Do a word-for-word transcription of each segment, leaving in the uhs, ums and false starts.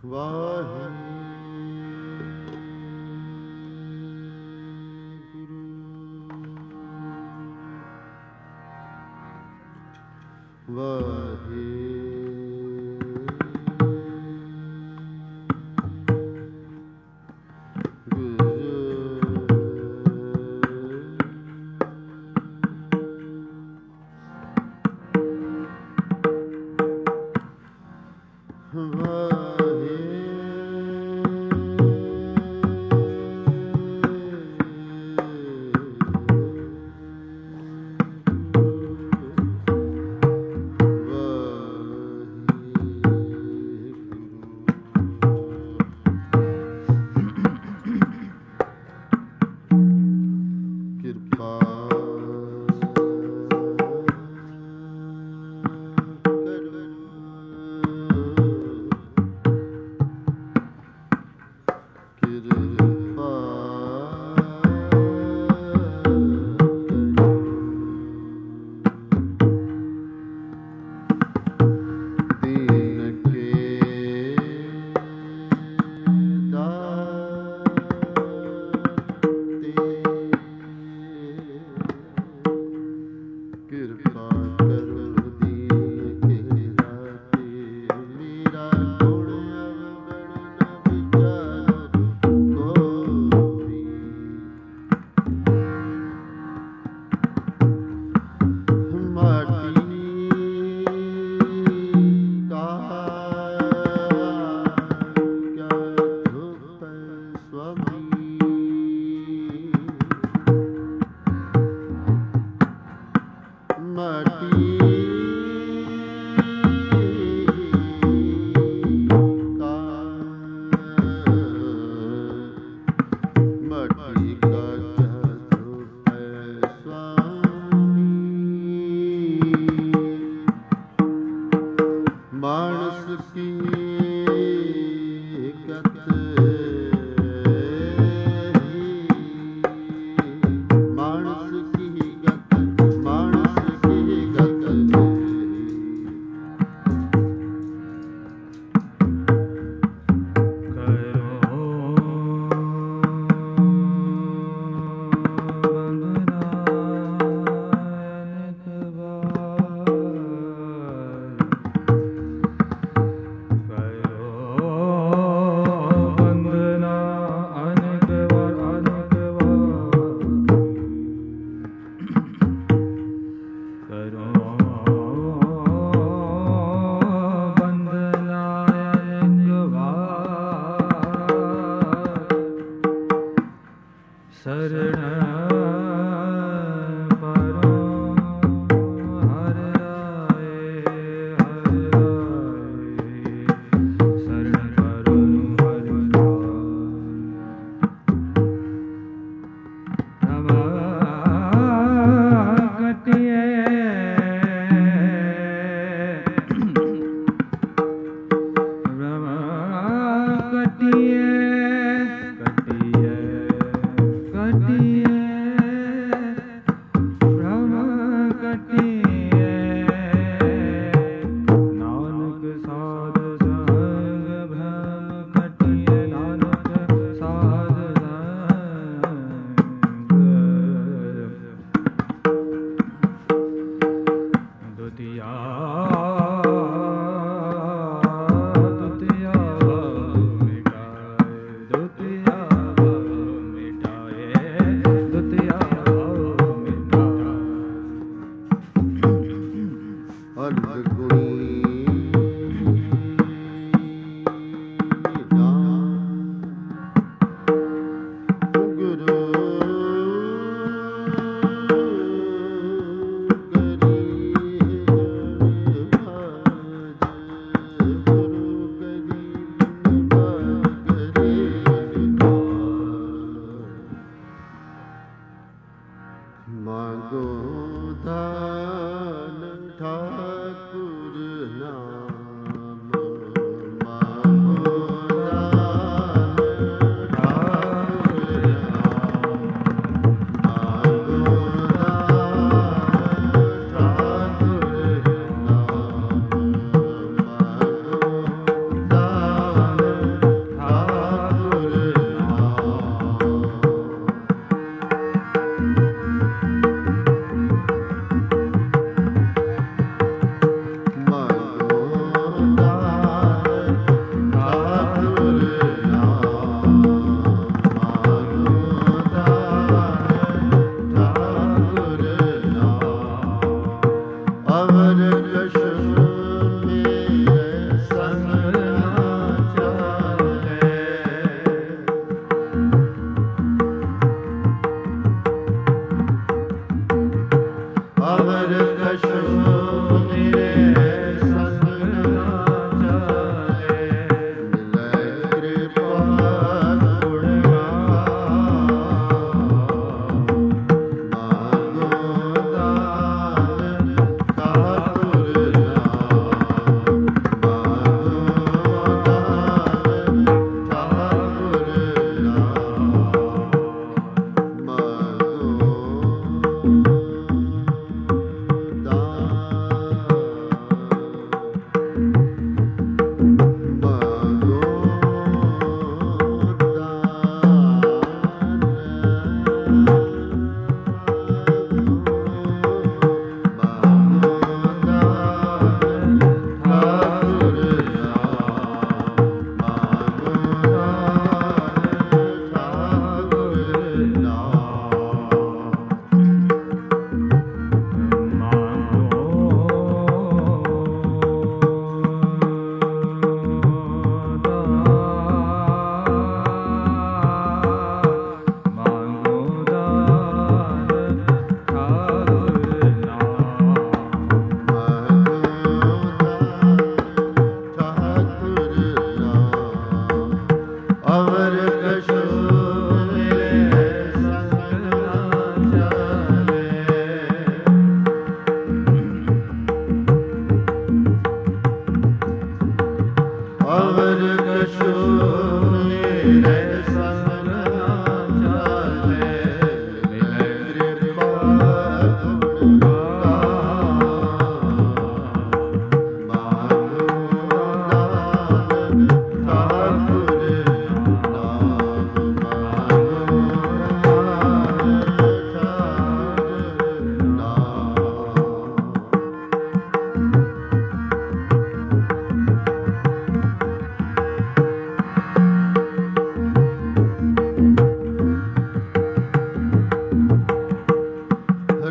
Ram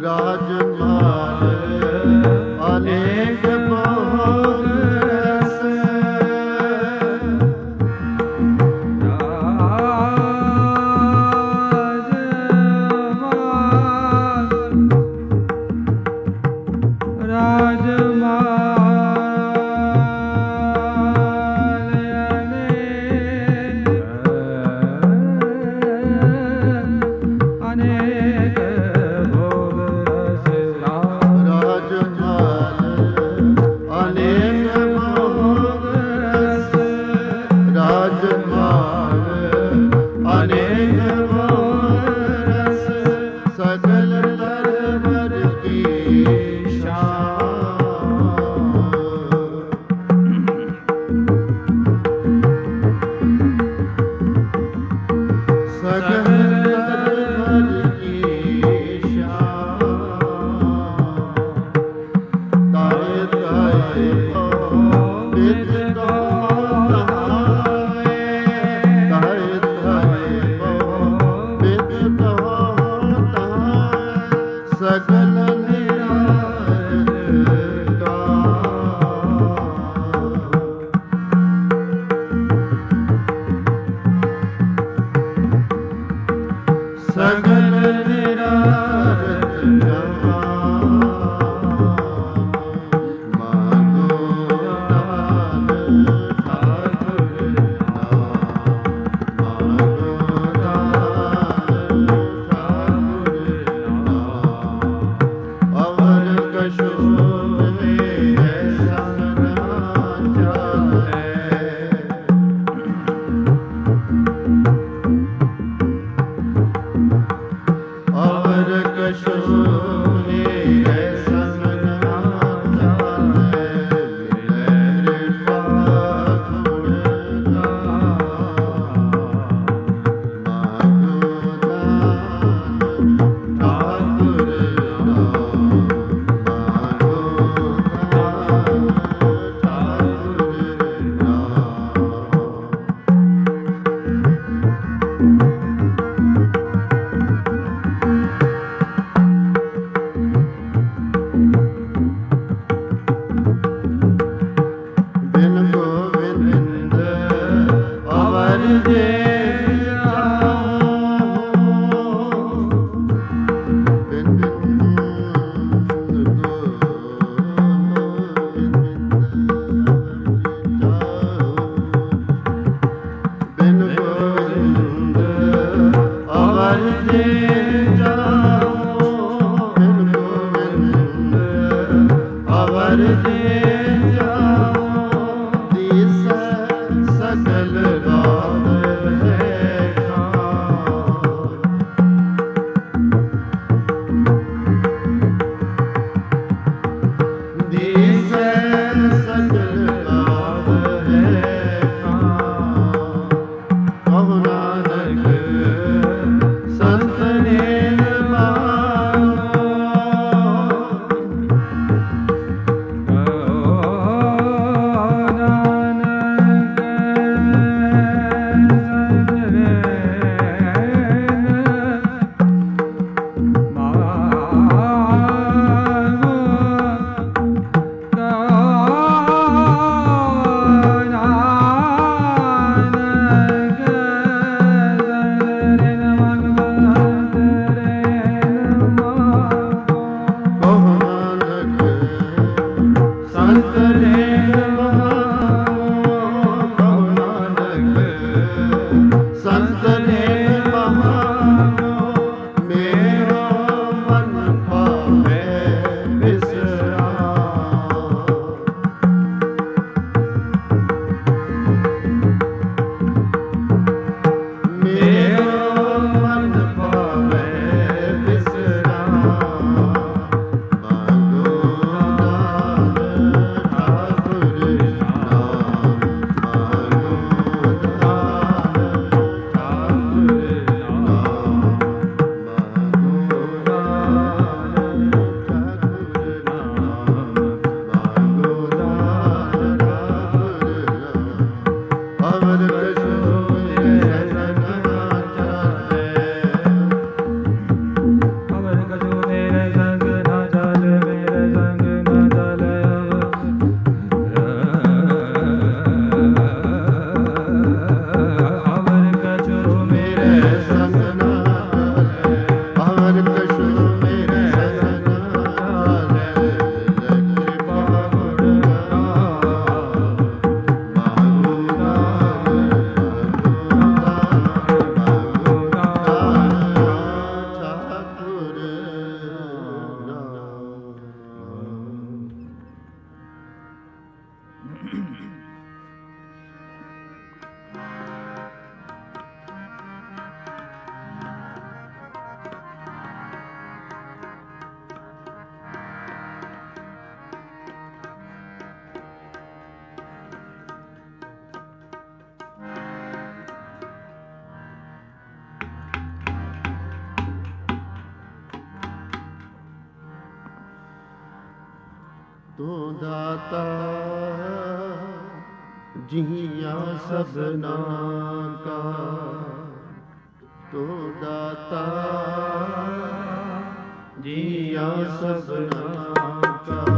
Rajmal ਅਨੇਕ ਭੋਗ ਰਸ ਤੂੰ ਦਾਤਾ ਜੀਆਂ ਸਭਨਾ ਕਾ, ਤੂੰ ਦਾਤਾ ਜੀਆਂ ਸਭਨਾ ਕਾ।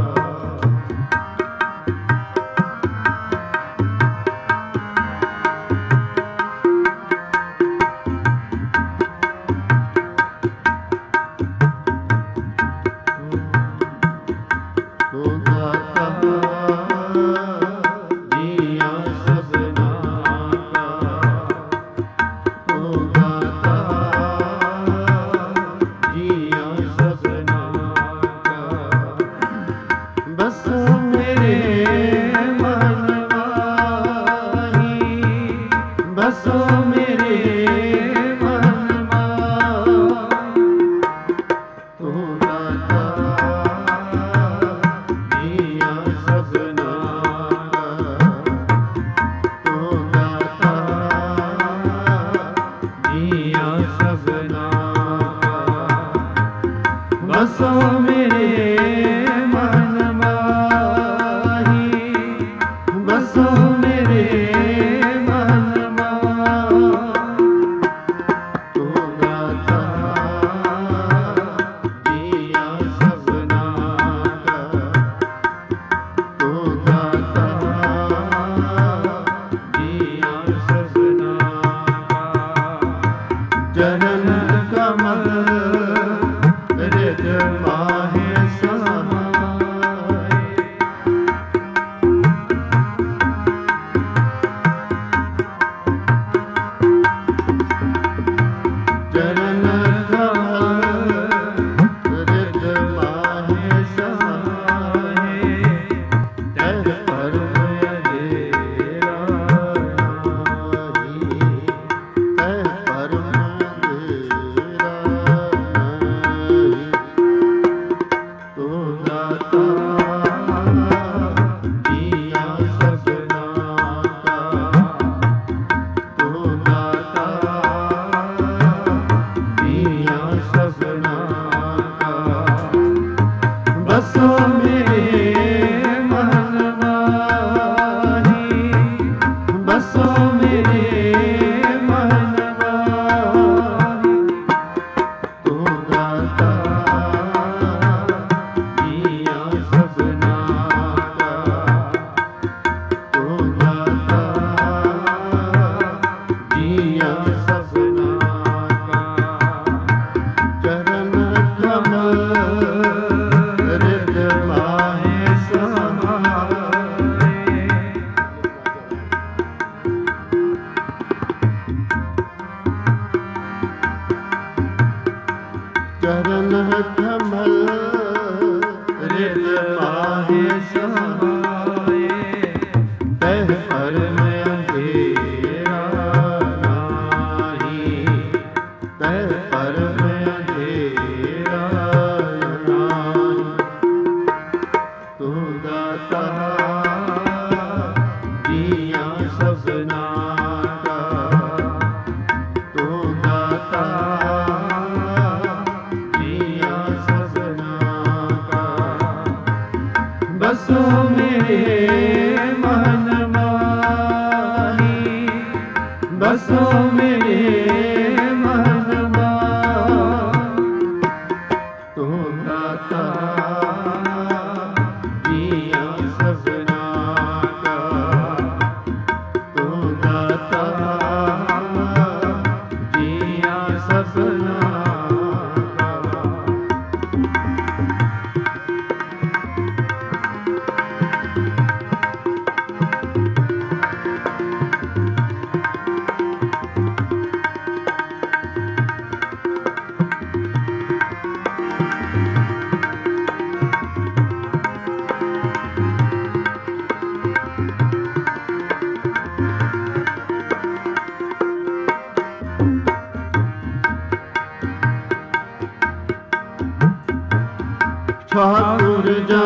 ਠਾਕੁਰ ਜਾ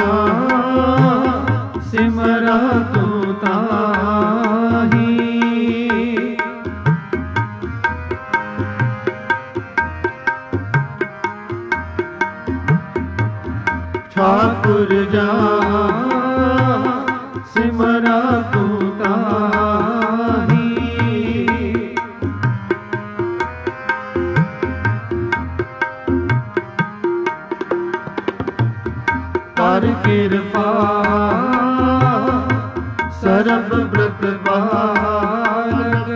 ਸਿਮਰਾ ਤੂੰ ਤਾਹੀ, ठाकुर जा सिमरा तू ताही। कर कृपा सरब ब्रत बालक।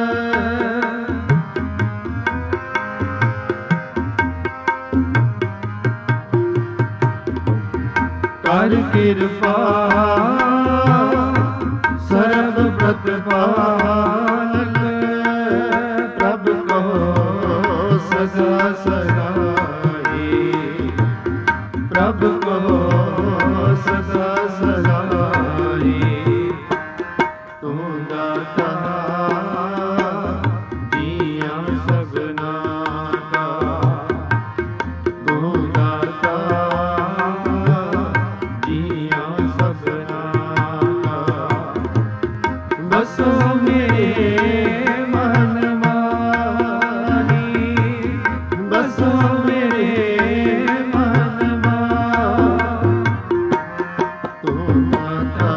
कर कृपा सरब ब्रत बालक। प्रभ को सदा सदाई, प्रभ को सदा सदाई। तू दाता जिया सबना का, तू दाता जिया सबना का। बसो मेरे मन माही, बसो मेरे मन माही। तू माता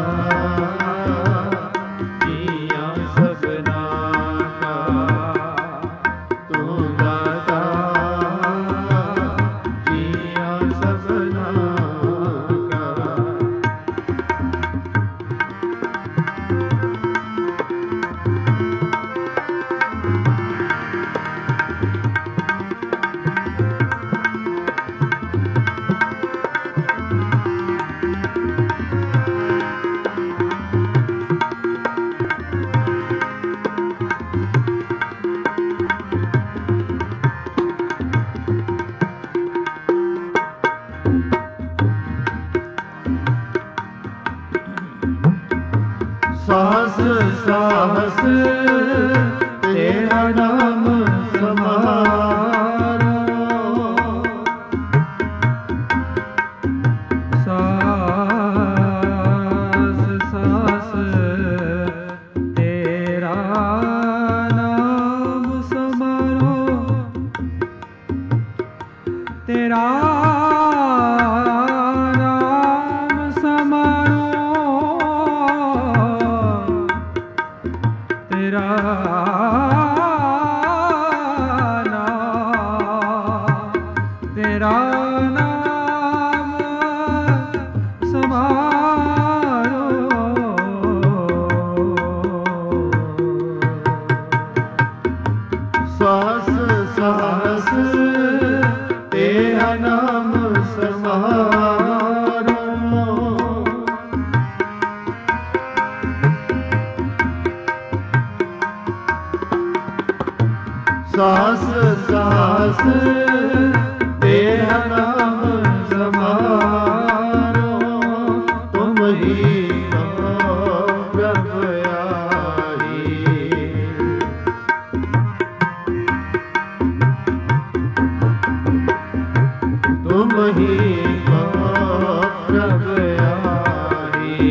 जिया सबना का, तू दाता जिया सबना का। साहस साहस तेरा नाम समारो। साहस साहस तेरा नाम समारो। तेरा नाम समारो। तेरा नाम, तेरा नाम समारो। साहस साहस तेरा नाम समारो। साहस साहस तेरा नाम समारो। तुम ही हो प्रभु आई, तुम ही हो प्रभु आई।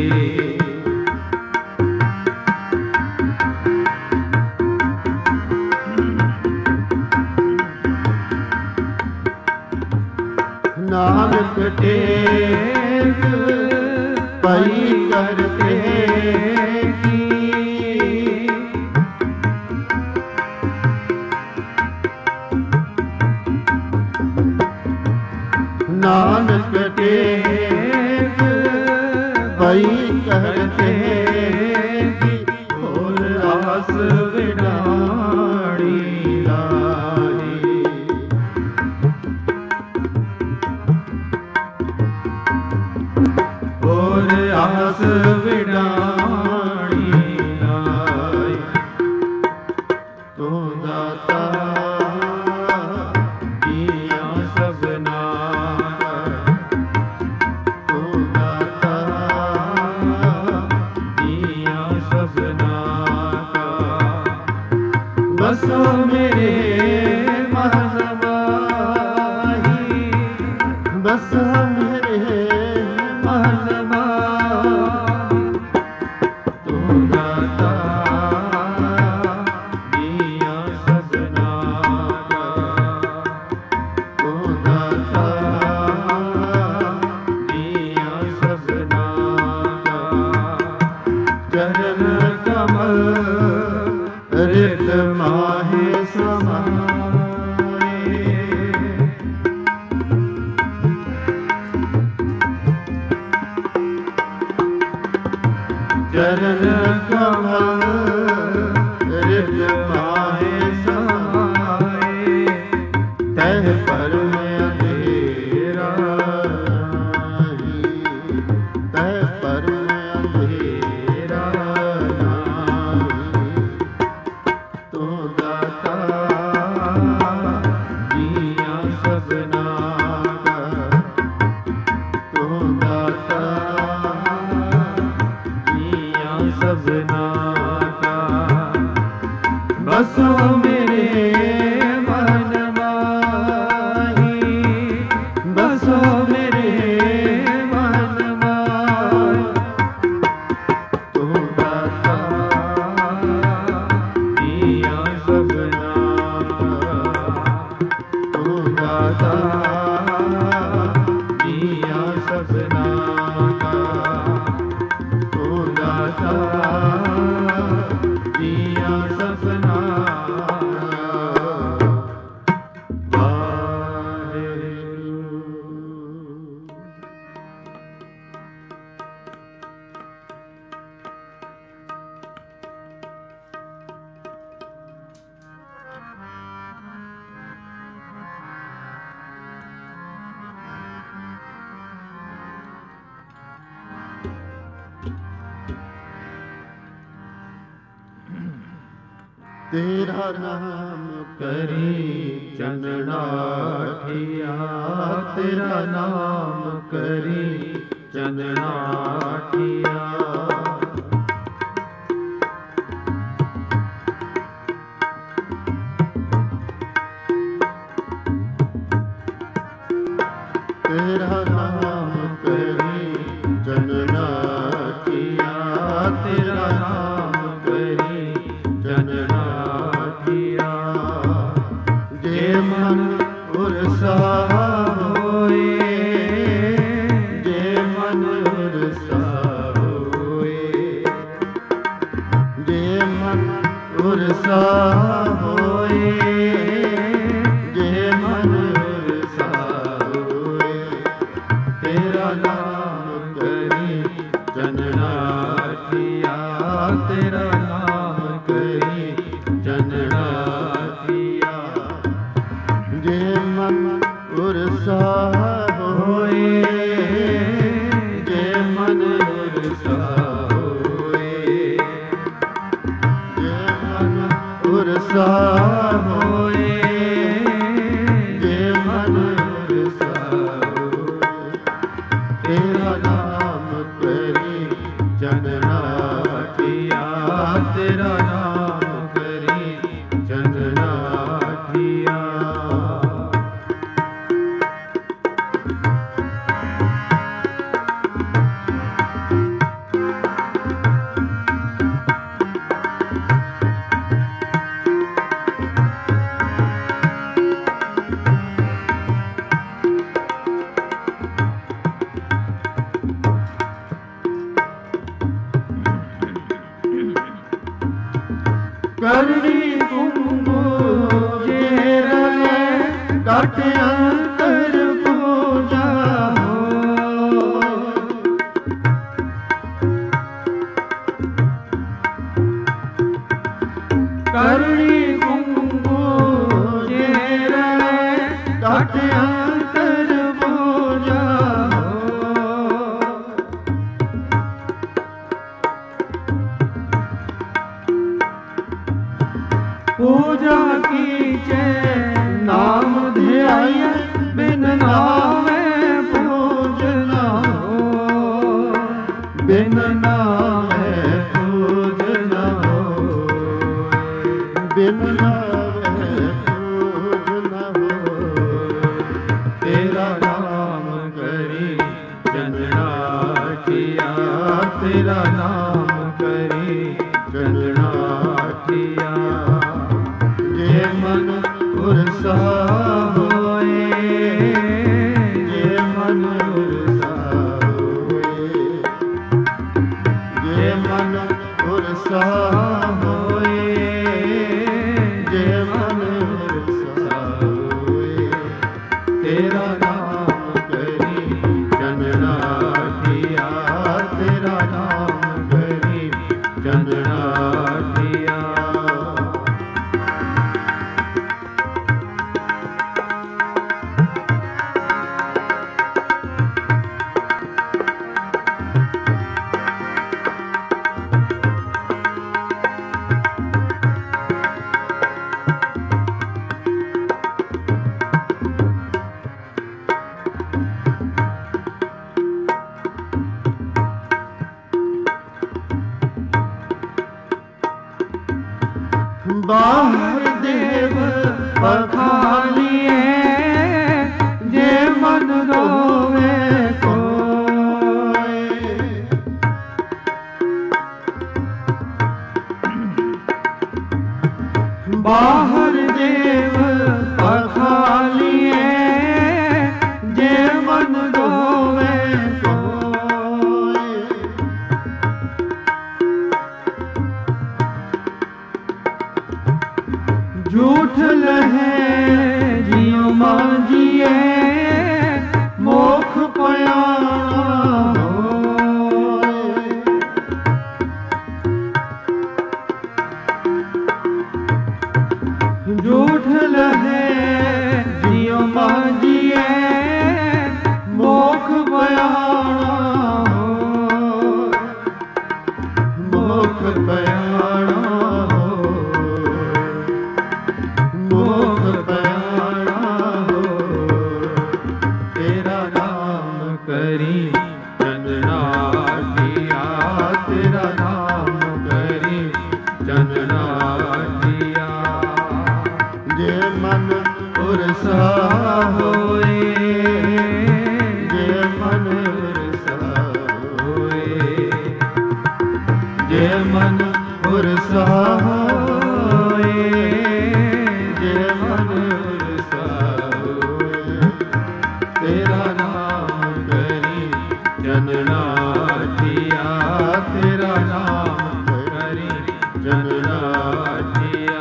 नानक टेक पई करते की। नानक टेक पई करते की। और आस विडाणी लाई, और आस विडाणी लाई। तू दाता जिया सबना का, तू दाता जिया सबना का। बसो मेरे मन माही, बसो मेरे मन माही। तू दाता जिया सबना का, तू दाता परम अंधेरा नाही, तह परम अंधेरा नाही। तू दाता जिया सबना का, तू दाता जिया सबना का। बसो मेरे मन माही, बसो मेरे मन माही। तू दाता जिया सबना का, तू दाता जिया सबना का, तू दाता जिया सबना का। वाहेगुरु। तेरा नाम करी चंदनाठिया, तेरा नाम करी चंदनाठिया। तेरा नाम करी चंदनाठिया, तेरा नाम करी चंदनाठिया। जे मन उरसा होए, जे मन उरसा होए, जे मन उरसा होए, जे मन उरसा होए। तेरा नाम करी चंदनाठिया, तेरा नाम करी चंदनाठिया। जे मन उरसा होए, जे मन उरसा होए, जे मन उरसा होए, जे मन उरसा होए। तेरा नाम करी चंदनाठिया, तेरा नाम करी चंदनाठिया। करनी कुंभो जेरले घट अंतर पूजा हो। करनी कुंभो जेरले घट अंतर पूजा हो। पूजा कीजे नाम ध्याय, बिन नामे पूजना हो, बिन नामे पूजना हो, बिन नामे पूजना हो। तेरा नाम करी चंदनाठिया, तेरा नाम करी चंदनाठिया। जे मन उरसा होए, जे मन उरसा होए, जे मन उरसा होए, जे मन उरसा होए। तेरा नाम करी चंदनाठिया, तेरा नाम करी चंदनाठिया। ਬਾਹਰ ਦੇਵ ਪਖਾਲੀਏ ਜੇ ਮਨ ਰੋਵੇ ਕੋਏ। ਬਾਹਰ ਦੇਵ ਪਖਾਲੀਏ ਜੇ ਮਨ ਰੋਵੇ ਕੋਏ। ਝੂਠ ਲਹੇ ਜਿਉ ਮਾਂਜੀਏ ਮੋਖ ਪਿਆਣਾ ਹੋਏ। ਝੂਠ ਲਹੇ ਜਿਉ ਮਾਂਜੀਏ ਮੋਖ ਪਿਆਣਾ ਹੋਏ। ਮੋਖ ਪਿਆਣਾ ਮੋਖ ਪਿਆਣਾ ਹੋਏ। ਤੇਰਾ ਨਾਮ ਕਰੀ ਚੰਦਨਾ ਦੀਆ ਤੇਰਾ ਨਾਮ ਕਰੀ ਚੰਦਨਾ ਦੀਆ। ਜੇ ਮਨ ਉਰਸਾ ਹੋਏ ਜੇ ਮਨ ਉਰਸਾ ਹੋਏ ਜੇ ਮਨ ਉਰਸਾ ਹੋਏ ਜੇ ਮਨ ਉਰਸਾ ਹੋਏ। ਤੇਰਾ ਨਾਮ ਕਰੀ ਚੰਦਨਾ ਦੀਆ ਤੇਰਾ ਨਾਮ ਕਰੀ ਚੰਦਨਾ ਦੀਆ।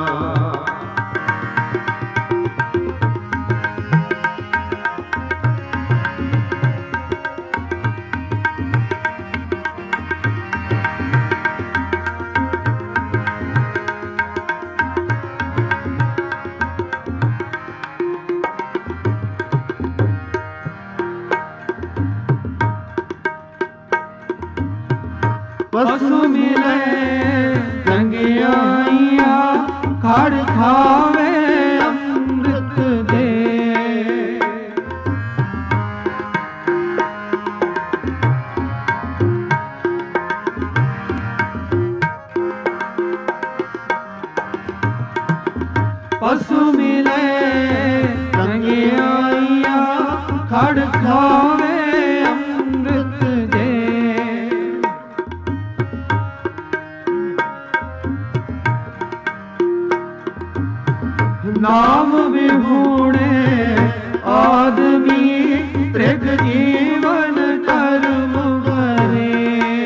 ਪਸੂ ਮਿਲੇ ਚੰਗਿਆਈਆਂ ਖੜ ਖਾਵੇ ਅੰਮ੍ਰਿਤ ਦੇ। ਪਸੂ ਮਿਲੇ ਚੰਗਿਆਈਆਂ ਖੜ ਖਾਵੇ ਅੰਮ੍ਰਿਤ ਦੇ। ਨਾਮ ਵਿਹੂਣੇ ਆਦਮੀ ਤ੍ਰਿਗ ਜੀਵਨ ਕਰਮ ਕਰੇ।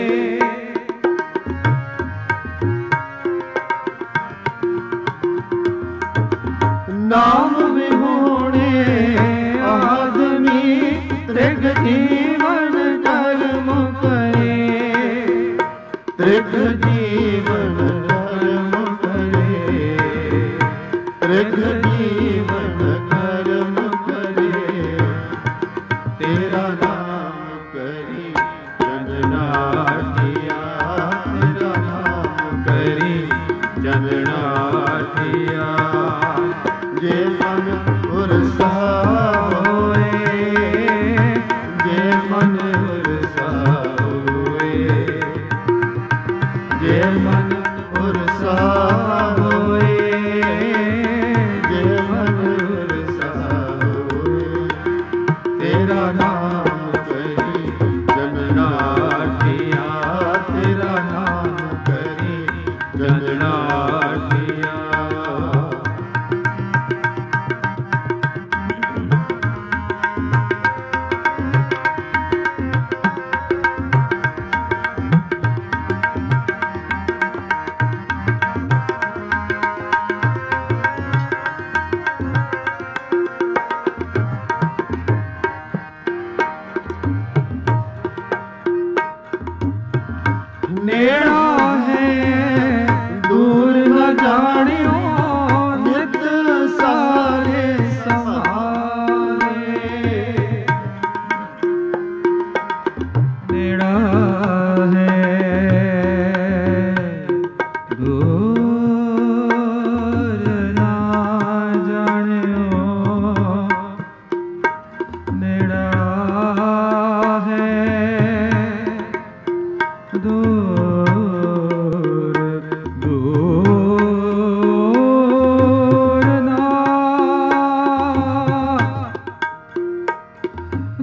ਨਾਮ ਵਿਹੂਣੇ ਆਦਮੀ ਤ੍ਰਿਗ ਜੀਵਨ ਕਰਮ ਕਰੇ। ਤ੍ਰਿਗ ਜੀਵਨ ਕਰਮ ਕਰੇ ਤ੍ਰਿਗ ਜੀਵਨ ਕਰਮ ਕਰੇ। ਤੇਰਾ ਨਾਮ ਕਰੀ ਚੰਦਨਾ ਦੀਆ ਤੇਰਾ ਨਾਮ ਕਰੀ ਚੰਦਨਾ ਦੀਆ। ਜੇ ਮਨ ਉਰਸਾ ਹੋਏ ਜੇ ਮਨ ਉਰਸਾ ਹੋਏ ਜੇ ਮਨ ਉਰਸਾ ਹੋਏ ਜੇ ਮਨ ਉਰਸਾ ਹੋਏ। ਤੇਰਾ ਨਾਮ ਕਰੀ ਚੰਦਨਾ ਦੀਆ ਤੇਰਾ ਨਾਮ ਕਰੀ ਚੰਦਨਾ ਦੀਆ।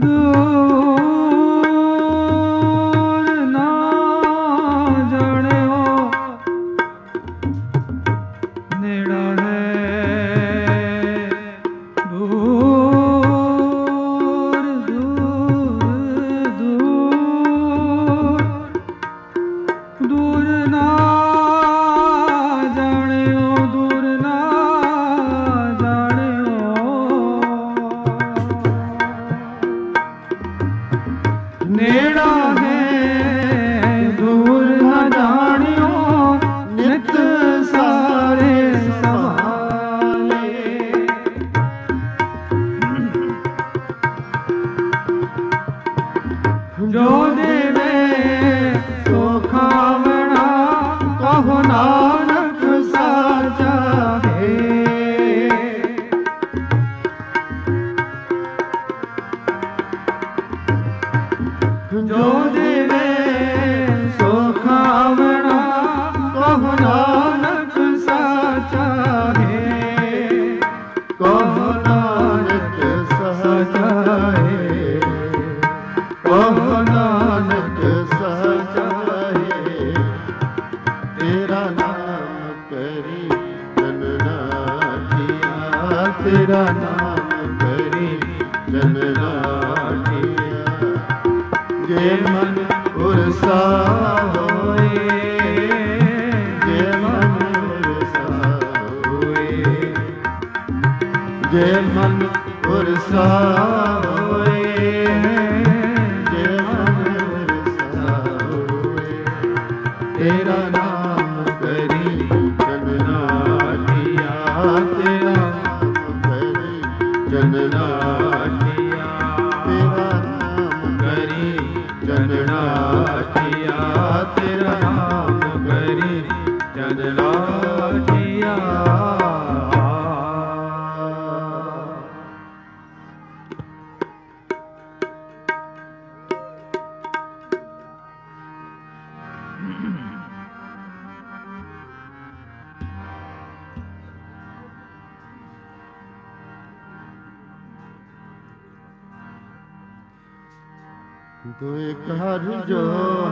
ਦੁਇ ਕਰ ਜੋ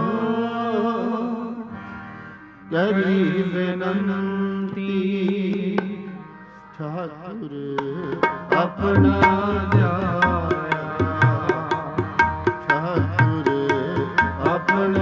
ਕਰੀ ਬੇਨੰਤੀ ਠਾਕੁਰ ਆਪਣਾ ਧਿਆਇਆ ਠਾਕੁਰ ਆਪਣਾ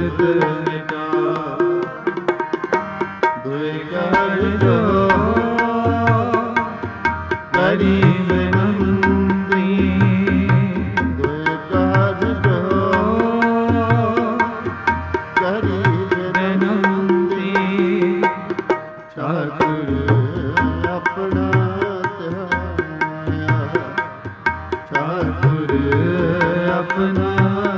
ਦੁਇ ਕਰ ਜੋ अपना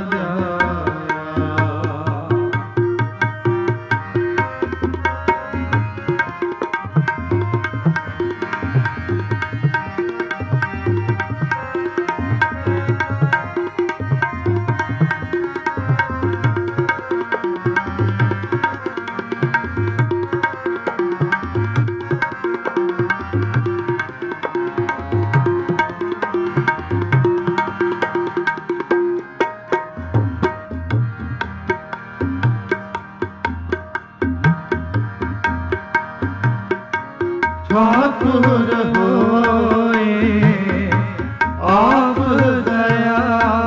ठाकुर होए आप दया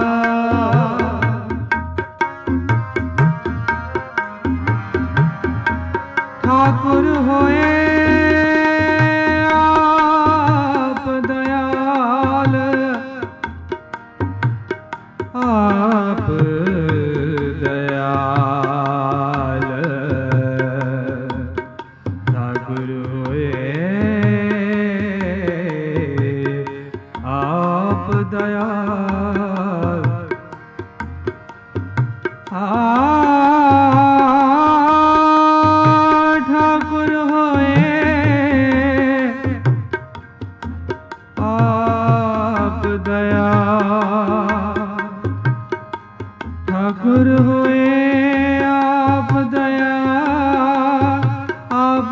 ठाकुर होए आप दयाल आप दयाल ठाकुर होए आप दयाल आ ठाकुर होए आप दयाल ठाकुर होए आप दयाल आप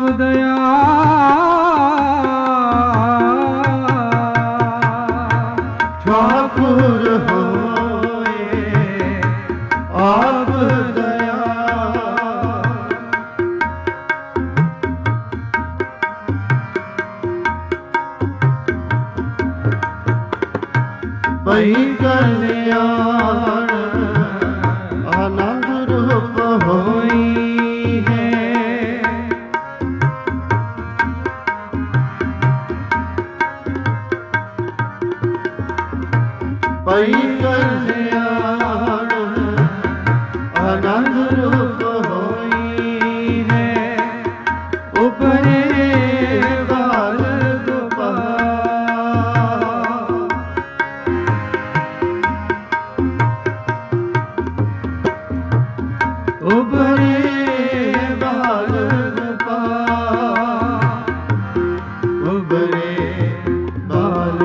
दयाल ठाकुर होए आप दयाल पई कल्याण आनंद रूप होई है पई कल्याण आनंद रूप होई है उपरे बाल गोपाल उपरे बाल गोपाल उपरे बाल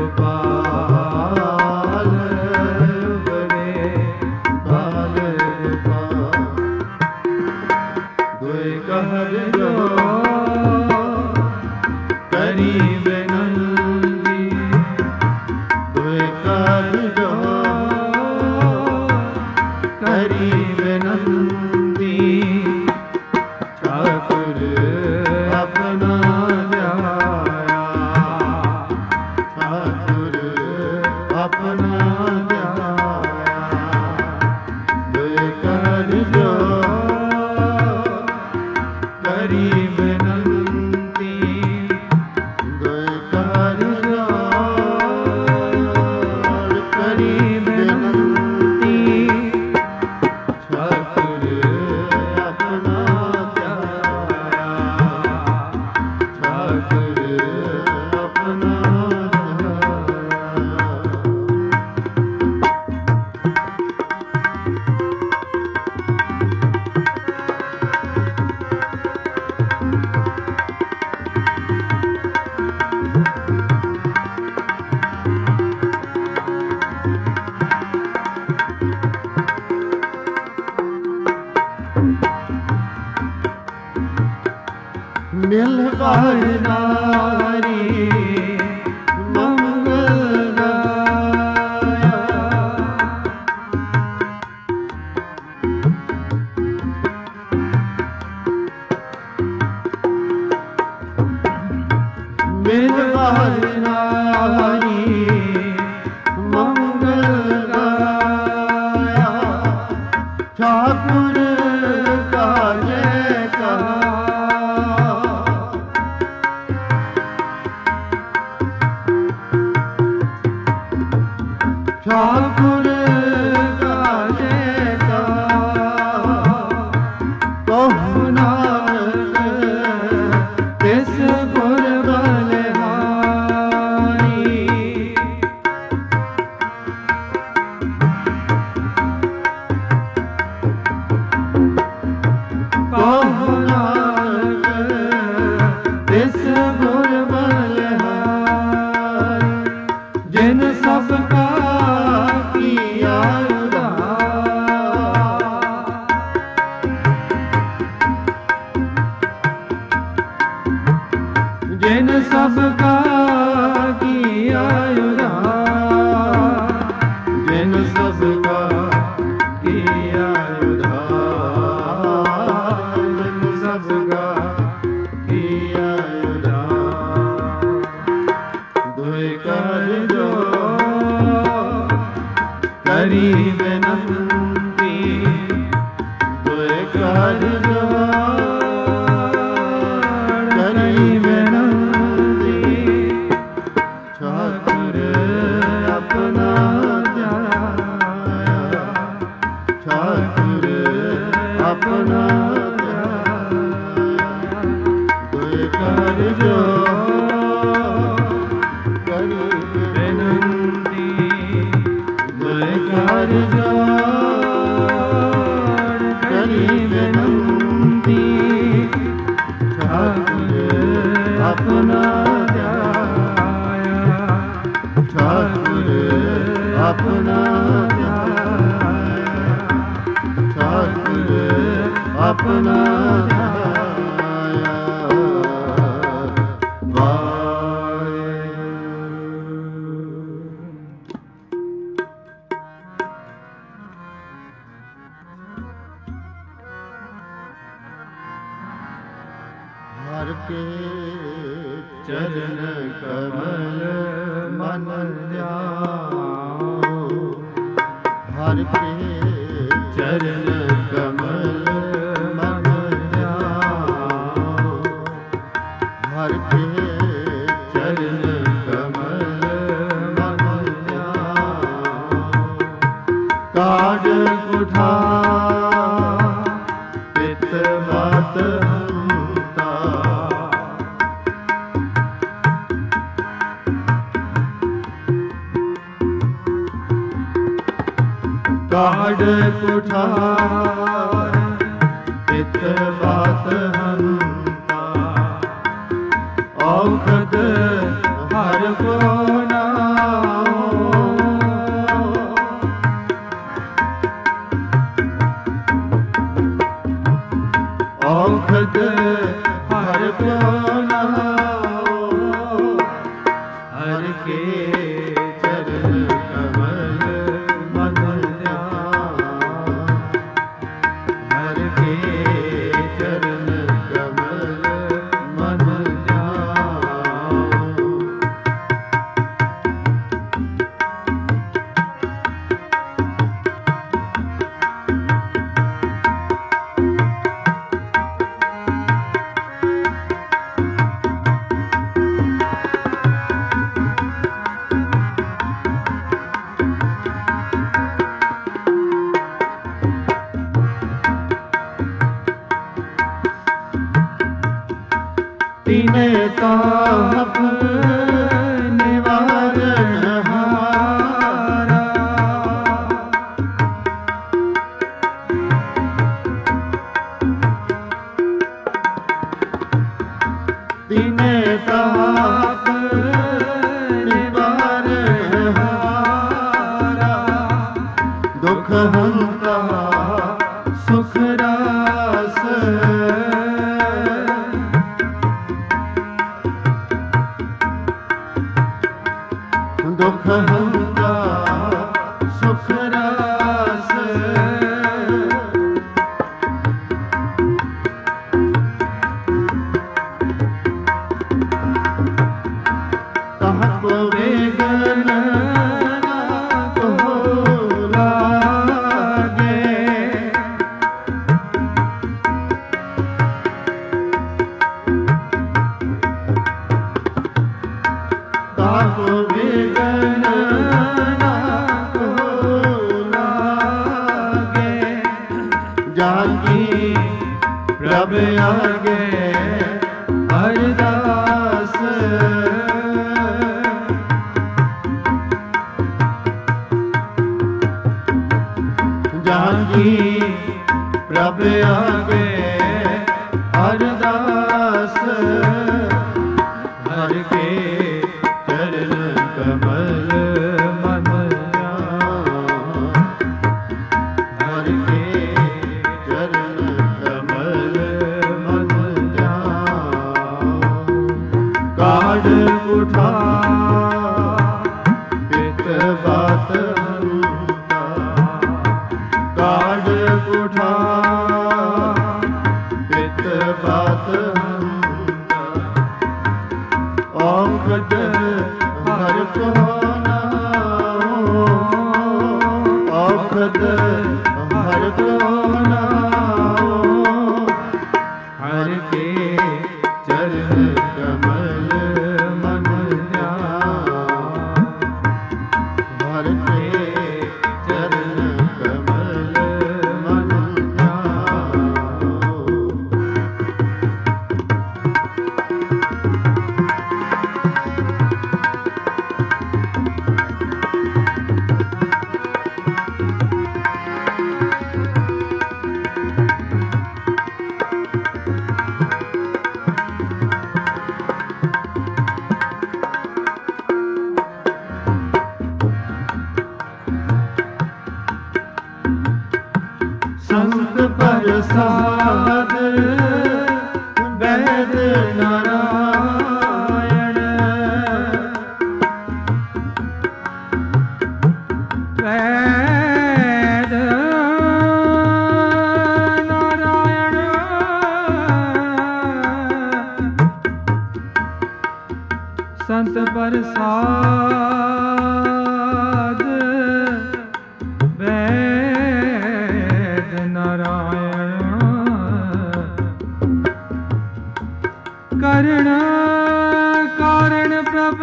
गोपाल उपरे बाल गोपाल दुई कहर जो करी विनंती दुई कहर जो करी विनंती ठाकुर अपना ध्याया ठाकुर अपना ध्याया दुई कर जो करी विनंती दुई कर जो करी विनंती ठाकुर अपना ध्याया ठाकुर अपना मिल बार नारी मंगल गाया मिल बार नारी मंगल गाया ठाकुर का जयकार ਆਯੁਧਾ ਜਿਨ ਸਭ ਕਾ ਕੀਆ ਉਧਾਰ ਜਿਨ ਸਭ ਕਾ ਕੀਆ ਉਧਾਰ ਜਿਨ ਸਭ ਕਾ ਕੀਆ ਉਧਾਰ ਦੁਇ ਕਰ ਜੋ ਕਰੀ ਬੇਨੰਤੀ ਦੁਇ ਕਰ ਜੋ ਆਪਣਾ ਧਿਆਇਆ ਠਾਕੁਰ ਆਪਣਾ ਧਿਆਇਆ ਠਾਕੁਰ ਆਪਣਾ ਧਿਆਇਆ ਹਰਿ ਕੇ ਚਰਨ ਕਮਲ ਮਨ ਧਿਆਓ ਹਰਿ ਕੇ ਚਰਨ ਕਮਲ ਮਨ ਧਿਆਓ ਹਰਿ ਕੇ ਚਰਨ ਕਮਲ ਮਨ ਧਿਆਓ ਕਾਢ ਕੁਠਾਰ ਪਿਤ ਬਾਤ ਕਾਢ ਕੁਠਾਰ ਪਿਤ ਬਾਤ ਹੰਤਾ ਔਖਦ ਹਰ ਕੋ ਨਾਉ ਔਖਦ ਹਰ ਕੋ ਨਾਉ ਹਰ ਕੇ ਚਰਨ ਕਮਲ ਮਨ ਹਰਿ ਕੇ ਚਰਨ ਕਮਲ ਮਨ ਧਿਆਓ ਤਿਨੇ ਤਾਪ ਨਿਵਾਰਨ ਹਾਰਾ ਤਿਨੇ ਤਾਪ ਨਿਵਾਰਨ ਹਾਰਾ ਦੁਖ ਹੰਤਾ ਸੁਖ ਰਾਸ ਦੁਖ ਹੰਤਾ ਸੁਖ ਰਾਸ ਕਹ ਕੋ ਵੇਗਨ ਨਾ ਕੋ ਲਾਗੇ ਕਹ ਕੋ ਵੇਗਨ ਨਾ ਕੋ ਲਾਗੇ ਜਾਗੀ ਪ੍ਰਭ ਆਗੇ ਅਰਦਾਸ ਜਾਗੀ ਪ੍ਰਭ ਆਗੇ ਅਰਦਾਸ ਹਰਿ ਕੇ ਚਰਨ ਕਮਲ ਮਨ ਧਿਆਓ ਕੁਠਾ ਪਿਤ ਬਾਤ ਹੰਤਾ ਔਖਦ ਹਰ ਕੋ ਨਾਉ ਔਖਦ ਹਰ ਕੋ ਨਾਉ ਹਰ ਕੇ ਚਰਨ ਕਮਲ ਮਨ ਧਿਆਨ ਹਰ ਕੇ ਚਰਨ ਕਮਲ ਮਨ ਧਿਆਨ ਸੰਤ ਪ੍ਰਸਾਦ ਵੈਦ ਨਾਰਾਇਣ ਵੈਦ ਨਾਰਾਇਣ ਸੰਤ ਪ੍ਰਸਾਦ ਵੈਦ ਨਾਰਾਇਣ ਕਰਣ ਕਾਰਣ ਪ੍ਰਭ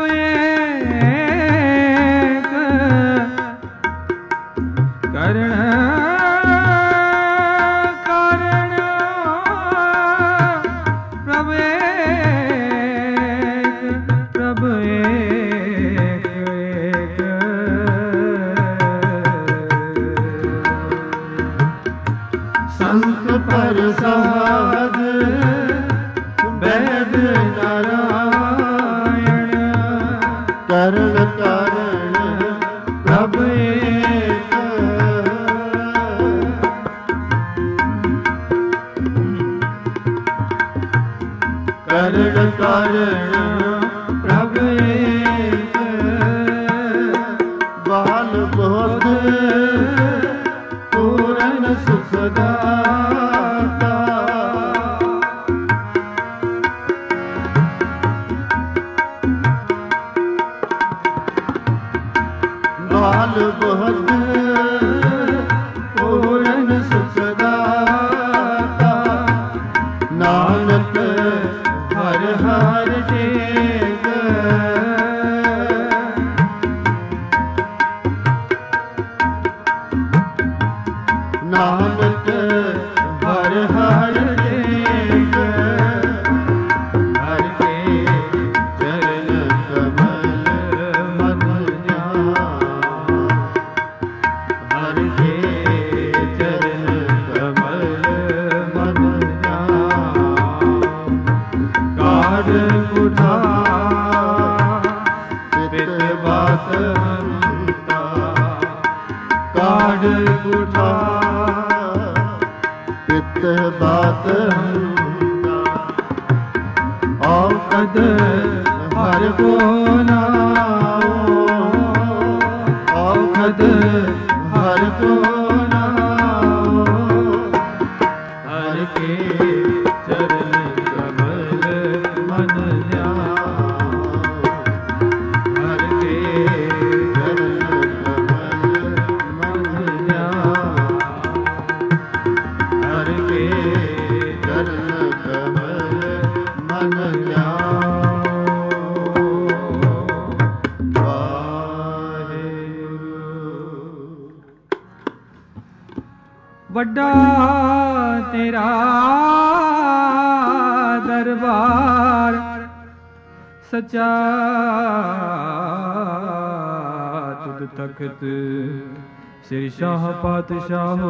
ਏਕ ਕਰਣ ਕਾਰਣ ਪ੍ਰਭ ਏਕ ਪ੍ਰਭ ਏਕ ਏਕ ਸੰਤ ਪ੍ਰਸਾਦ ਵੈਦ ਨਾਰਾਇਣ ਕਰਨ ਕਾਰਣ ਪ੍ਰਭ ਏਕ ਕਰਨ ਕਾਰਣ ਪ੍ਰਭ ਏਕ ਬਾਲ ਬੋਧ ਪੂਰਨ ਸੁਖ ਦਾਤਾ ਬਾਲ ਬੋਧ ਪੂਰਨ ਸੁਖ ਦਾਤਾ ਨਾਨਕ ਹਰ ਹਰ ਟੇਕ ਨਾਨਕ ਹਰ ਹਰ ਟੇਕ ਹਰ ਕੇ ਚਰਨ ਕਮਲ ਮਨ ਧਿਆਨ ਹਰ ਕੇ ਚਰਨ ਕਮਲ ਮਨ ਧਿਆਨ ਕਾਢ ਕੁਠਾ ਪਿਤ ਬਾਤ ਹੰਤਾ ਕਾਢ ਕੁਠਾ ਪਿਤ ਬਾਤ ਹੰਤਾ ਔਖਦ ਹਰ ਕੋ ਨਾਉ ਔਖਦ ਹਰ ਕੋ ਨਾਉ ਹਰ ਕੇ ਚਰਨ ਕਮਲ ਮਨ ਧਿਆਨ ਹਰ ਕੇ ਚਰਨ ਕਮਲ ਮਨ ਧਿਆਨ ਹਰ ਕੇ ਚਰਨ ਕਮਲ ਮਨ ਧਿਆਨ ਵਾਹਿਗੁਰੂ ਵੱਡਾ ਤੇਰਾ ਦਰਬਾਰ ਸੱਚਾ ਤੁਧ ਤਖਤ ਸ੍ਰੀ ਸ਼ਾਹ ਪਾਤਸ਼ਾਹੋ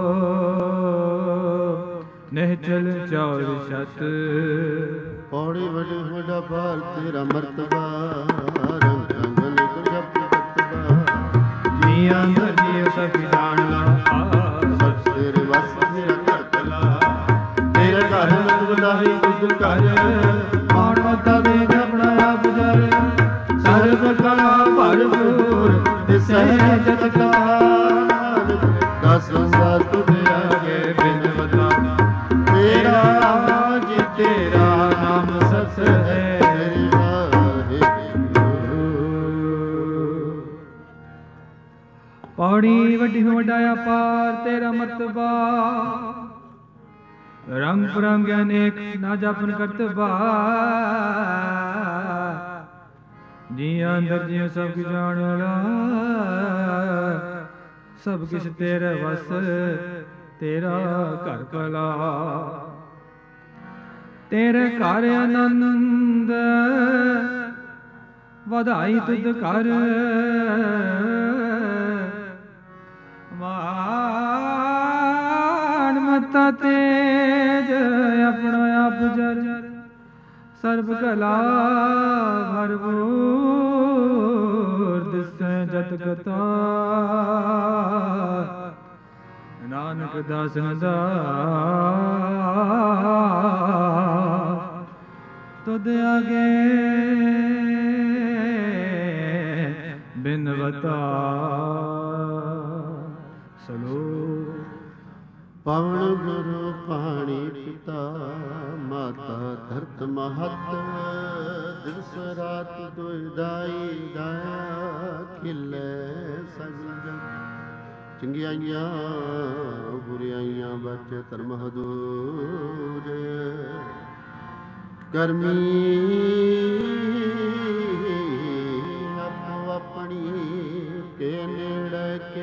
ਨਿਹਚਲ ਚੌਰ ਛਤ ਪੌੜੀ ਵੱਡੀ ਵੱਡਾ ਭਾਰ ਤੇਰਾ ਮਰਤਬਾ ਰੰਗ ਰੰਗ ਲਿਖ ਜਪ ਤਤਬਾ ਜੀਆਂ ਜੀ ਸਭ ਜਾਣ ਲਾ ਸਚ ਤੇਰੇ ਵਸ ਮੇਰਾ ਕਰਤਲਾ ਤੇਰੇ ਘਰ ਨੰਦ ਵਧਾਈ ਤੁਧ ਘਰ ਮਾਣ ਮਤਾ ਦੇ ਜਪਣਾ ਆਪ ਜਰ ਸਰਬ ਕਲਾ ਭਰਪੂਰ ਤਿਸੈ ਜਤ ਕਾ ਦਸ ਸੰਸਾਰ ਤੁਧ ਆਗੇ ਪਾਰ ਤੇਰਾ ਮਰਤਬਾ। ਰੰਗ ਪ੍ਰੰਗ ਅਨੇਕ ਨਾ ਜਪਨ ਕਰਤਬਾ। ਜੀਆਂ ਅੰਦਰ ਜਿਉ ਸਭ ਕੀ ਜਾਣਿਆ। ਸਭ ਕਿਛ ਤੇਰੇ ਵਸ ਤੇਰਾ ਘਰ ਭਲਾ। ਤੇਰੇ ਘਰ ਆਨੰਦ ਵਧਾਈ ਤੁਧ ਕਰ। ਮਾਨ ਮਤਾ ਤੇਜ ਆਪਣਾ ਆਪ ਜਰ। ਸਰਬ ਕਲਾ ਭਰਪੂਰ ਦਿਸੈ ਜਤ ਕਤਾ। ਨਾਨਕ ਦਾਸਨ ਦਾਸ ਤੁਧ ਆਗੇ ਬਿਨਵਤਾ। ਸਲੋਕ ਪਵਨ ਗੁਰੂ ਪਾਣੀ ਪਿਤਾ ਮਾਤਾ ਧਰਤ ਮਹਤ। ਦਿਵਸ ਰਾਤ ਦੁਇ ਦਾਈ ਦਾਇਆ ਖਿਲੇ ਸਗਲ ਜਗ। ਚੰਗਿਆਈਆਂ ਬੁਰਿਆਈਆਂ ਬਚ ਧਰਮ ਹਦੂਰ। ਕਰਮੀ ਆਪੋ ਆਪਣੀ ਕੇ ਨੇੜੇ ਕੇ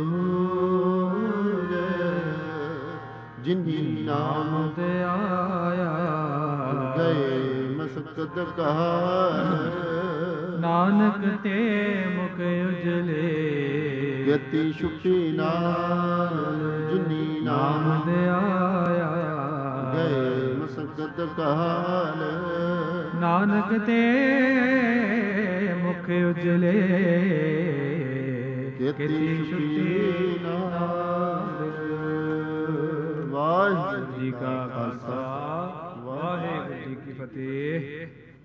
ਦੂਰ। ਜਿਨੀ ਨਾਮ ਤੇ ਆਇਆ ਗਏ ਮਸਕਤ ਕਹਾਰ। ਨਾਨਕ ਤੇ ਮੁਖ ਉਜਲੇ ਗਤੀ ਛੁੱਟੀ ਨਾਲ। ਜਿਨੀ ਨਾਮ ਤੇ ਆਇਆ ਗਏ ਮਸਕਤ ਕਹਾਲ। ਨਾਨਕ ਤੇ ਮੁਖ ਉਜਲੇ ਗਤੀ ਛੁੱਟੀ ਨਾਲ। ਵਾਹਿਗੁਰੂ ਜੀ ਕਾ ਖਾਲਸਾ ਵਾਹਿਗੁਰੂ ਜੀ ਕੀ ਫਤਿਹ।